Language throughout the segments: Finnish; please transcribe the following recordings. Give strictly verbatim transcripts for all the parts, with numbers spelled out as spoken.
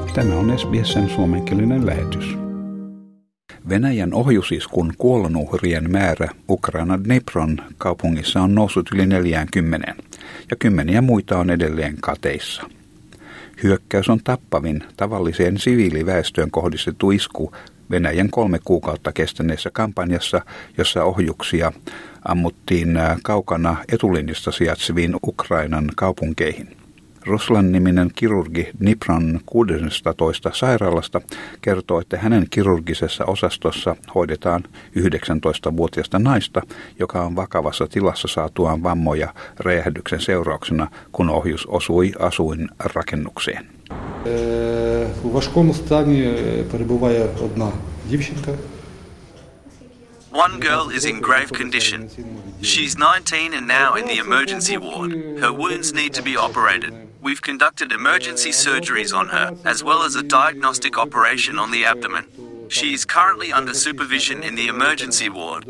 Tämä on S B S:n suomenkielinen lähetys. Venäjän ohjusiskun kuolonuhrien määrä Ukrainan Dnipron kaupungissa on noussut yli neljäänkymmeneen ja kymmeniä muita on edelleen kateissa. Hyökkäys on tappavin tavalliseen siviiliväestöön kohdistettu isku Venäjän kolme kuukautta kestäneessä kampanjassa, jossa ohjuksia ammuttiin kaukana etulinjasta sijaitseviin Ukrainan kaupunkeihin. Ruslan-niminen kirurgi Dnipron kuudennestatoista sairaalasta kertoo, että hänen kirurgisessa osastossa hoidetaan yhdeksäntoistavuotiaasta naista, joka on vakavassa tilassa saatuaan vammoja räjähdyksen seurauksena, kun ohjus osui asuinrakennukseen. У важкому стані перебуває одна дівчинка. One girl is in grave condition. She's nineteen and now in the emergency ward. Her wounds need to be operated. We've conducted emergency surgeries on her, as well as a diagnostic operation on the abdomen. She is currently under supervision in the emergency ward.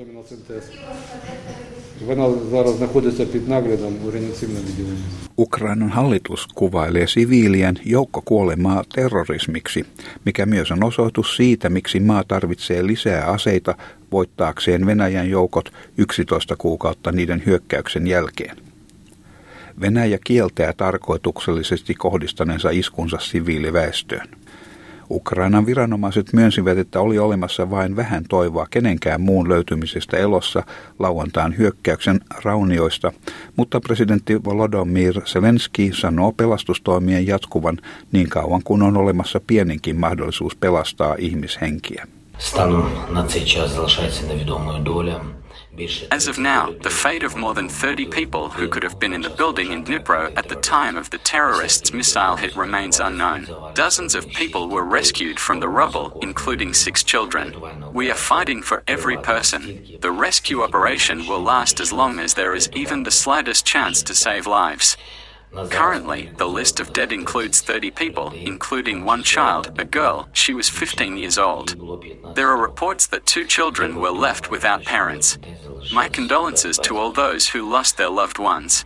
Вона зараз знаходиться під наглядом у реанімаційному відділенні. Ukrainan hallitus kuvailee siviilien joukkokuolemaa terrorismiksi, mikä myös on osoitus siitä, miksi maa tarvitsee lisää aseita voittaakseen Venäjän joukot yksitoista kuukautta niiden hyökkäyksen jälkeen. Venäjä kieltää tarkoituksellisesti kohdistaneensa iskunsa siviiliväestöön. Ukrainan viranomaiset myönsivät, että oli olemassa vain vähän toivoa kenenkään muun löytymisestä elossa lauantain hyökkäyksen raunioista, mutta presidentti Volodymyr Zelenskyi sanoo pelastustoimien jatkuvan niin kauan kuin on olemassa pieninkin mahdollisuus pelastaa ihmishenkiä. As of now, the fate of more than thirty people who could have been in the building in Dnipro at the time of the terrorists' missile hit remains unknown. Dozens of people were rescued from the rubble, including six children. We are fighting for every person. The rescue operation will last as long as there is even the slightest chance to save lives. Currently, the list of dead includes thirty people, including one child, a girl. She was fifteen years old. There are reports that two children were left without parents. My condolences to all those who lost their loved ones.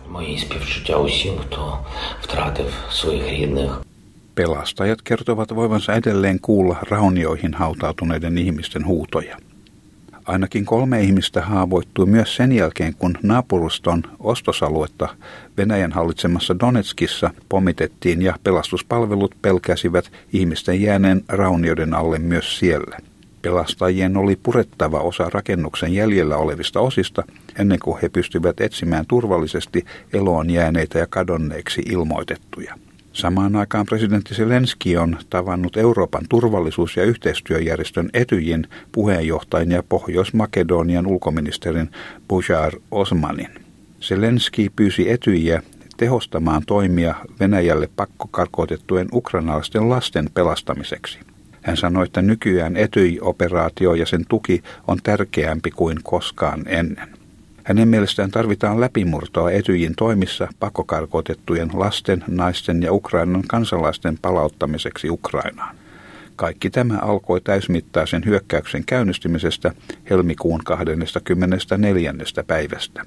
Pelastajat kertovat voivansa edelleen kuulla raunioihin hautautuneiden ihmisten huutoja. Ainakin kolme ihmistä haavoittui myös sen jälkeen, kun naapuruston ostosaluetta Venäjän hallitsemassa Donetskissa pommitettiin ja pelastuspalvelut pelkäsivät ihmisten jääneen raunioiden alle myös siellä. Pelastajien oli purettava osa rakennuksen jäljellä olevista osista ennen kuin he pystyvät etsimään turvallisesti eloon jääneitä ja kadonneeksi ilmoitettuja. Samaan aikaan presidentti Zelenskyi on tavannut Euroopan turvallisuus- ja yhteistyöjärjestön Etyjin puheenjohtajan ja Pohjois-Makedonian ulkoministerin Bujar Osmanin. Zelenskyi pyysi Etyjiä tehostamaan toimia Venäjälle pakkokarkotettujen ukrainalaisten lasten pelastamiseksi. Hän sanoi, että nykyään Etyj-operaatio ja sen tuki on tärkeämpi kuin koskaan ennen. Hänen mielestään tarvitaan läpimurtoa Etyjin toimissa pakkokarkotettujen lasten, naisten ja Ukrainan kansalaisten palauttamiseksi Ukrainaan. Kaikki tämä alkoi täysmittaisen hyökkäyksen käynnistymisestä helmikuun kahdeskymmenesneljäs päivästä.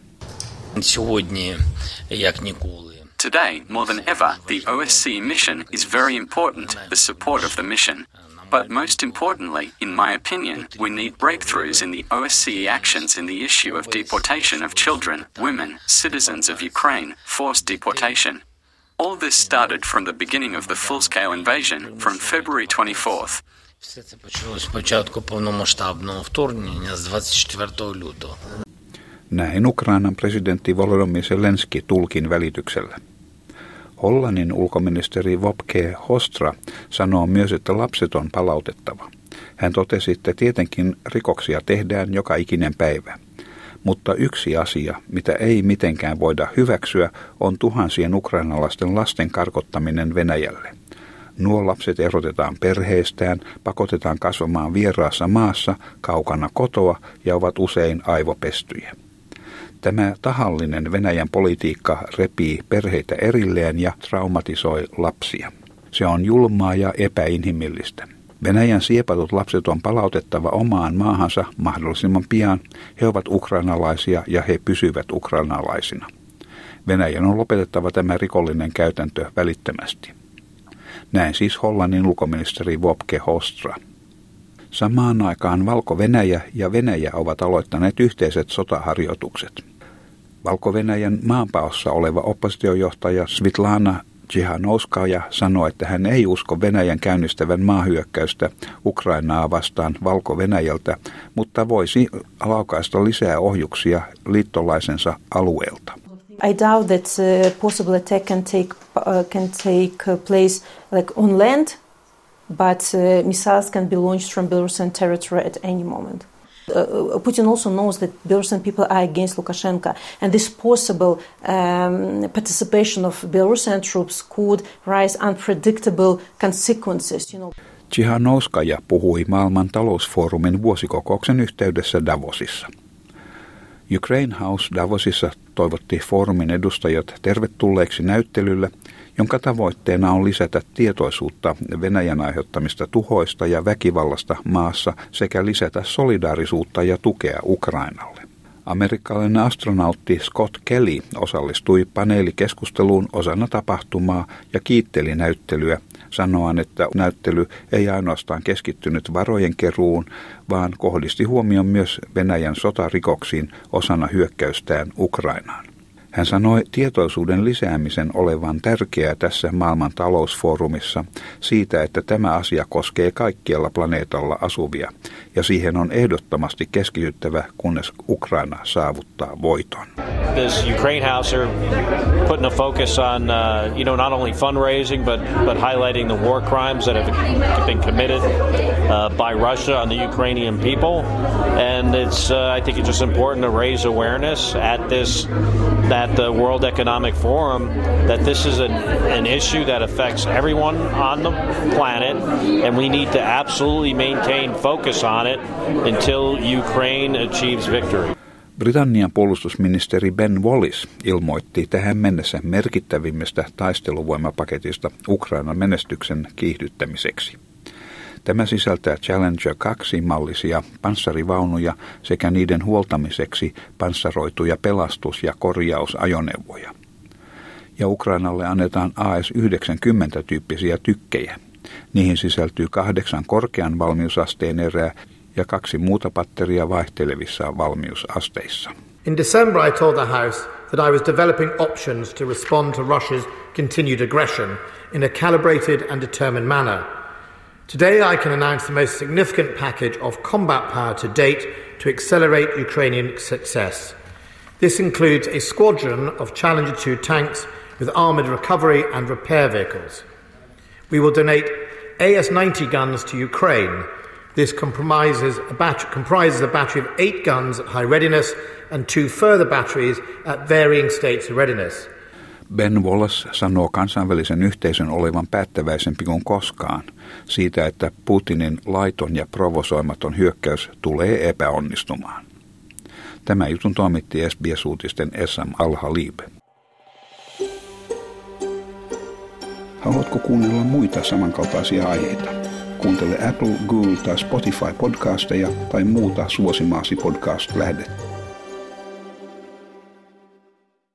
Today, more than ever, the O S C mission is very important, the support of the mission. But most importantly, in my opinion, we need breakthroughs in the O S C actions in the issue of deportation of children, women, citizens of Ukraine, forced deportation. All this started from the beginning of the full-scale invasion from February twenty-fourth. Näin Ukrainan presidentti Volodymyr Zelenskyi tulkin välityksellä. Hollannin ulkoministeri Wopke Hoekstra sanoo myös, että lapset on palautettava. Hän totesi, että tietenkin rikoksia tehdään joka ikinen päivä. Mutta yksi asia, mitä ei mitenkään voida hyväksyä, on tuhansien ukrainalaisten lasten karkottaminen Venäjälle. Nuo lapset erotetaan perheestään, pakotetaan kasvamaan vieraassa maassa, kaukana kotoa ja ovat usein aivopestyjä. Tämä tahallinen Venäjän politiikka repii perheitä erilleen ja traumatisoi lapsia. Se on julmaa ja epäinhimillistä. Venäjän siepatut lapset on palautettava omaan maahansa mahdollisimman pian. He ovat ukrainalaisia ja he pysyvät ukrainalaisina. Venäjän on lopetettava tämä rikollinen käytäntö välittömästi. Näin siis Hollannin ulkoministeri Wopke Hoekstra. Samaan aikaan Valko-Venäjä ja Venäjä ovat aloittaneet yhteiset sotaharjoitukset. Valko-Venäjän maanpaossa oleva oppositiojohtaja Svitlana Tsikhanouskaja sanoi, että hän ei usko Venäjän käynnistävän maahyökkäystä Ukrainaa vastaan Valko-Venäjältä, mutta voisi laukaista lisää ohjuksia liittolaisensa alueelta. I doubt that uh, possible attack can take uh, can take place like on land, but uh, missiles can be launched from Belarusian territory at any moment. Uh, Putin also knows that Belarusian people are against Lukashenko, and this possible um, participation of Belarusian troops could raise unpredictable consequences. You know. Tsikhanouskaja puhui maailman talousfoorumin vuosikokouksen yhteydessä Davosissa. Ukraine House Davosissa toivotti foorumin edustajat tervetulleeksi näyttelylle, jonka tavoitteena on lisätä tietoisuutta Venäjän aiheuttamista tuhoista ja väkivallasta maassa sekä lisätä solidaarisuutta ja tukea Ukrainalle. Amerikkalainen astronautti Scott Kelly osallistui paneelikeskusteluun osana tapahtumaa ja kiitteli näyttelyä, sanoen, että näyttely ei ainoastaan keskittynyt varojen keruun, vaan kohdisti huomion myös Venäjän sotarikoksiin osana hyökkäystään Ukrainaan. Hän sanoi tietoisuuden lisäämisen olevan tärkeää tässä maailman talousfoorumissa siitä, että tämä asia koskee kaikkialla planeetalla asuvia, ja siihen on ehdottomasti keskityttävä, kunnes Ukraina saavuttaa voiton. This Ukraine House are putting a focus on, uh, you know, not only fundraising, but but highlighting the war crimes that have been committed uh, by Russia on the Ukrainian people, and it's uh, I think it's just important to raise awareness at this that the World Economic Forum that this is an, an issue that affects everyone on the planet, and we need to absolutely maintain focus on it until Ukraine achieves victory. Britannian puolustusministeri Ben Wallace ilmoitti tähän mennessä merkittävimmästä taisteluvoimapaketista Ukrainan menestyksen kiihdyttämiseksi. Tämä sisältää Challenger kaksi -mallisia panssarivaunuja sekä niiden huoltamiseksi panssaroituja pelastus- ja korjausajoneuvoja. Ja Ukrainalle annetaan A S yhdeksänkymmentä-tyyppisiä tykkejä. Niihin sisältyy kahdeksan korkean valmiusasteen erää ja kaksi muuta patteria vaihtelevissa valmiusasteissa. In December I told the House that I was developing options to respond to Russia's continued aggression in a calibrated and determined manner. Today I can announce the most significant package of combat power to date to accelerate Ukrainian success. This includes a squadron of Challenger two tanks with armoured recovery and repair vehicles. We will donate A S ninety guns to Ukraine. This comprises a, bat- comprises a battery of eight guns at high readiness and two further batteries at varying states of readiness. Ben Wallace sanoo kansainvälisen yhteisön olevan päättäväisempi kuin koskaan siitä, että Putinin laiton ja provosoimaton hyökkäys tulee epäonnistumaan. Tämä jutun toimitti S B S-uutisten Essam Al-Halib. Haluatko kuunnella muita samankaltaisia aiheita? Kuuntele Apple, Google tai Spotify podcasteja tai muuta suosimaasi podcast-lähdettä.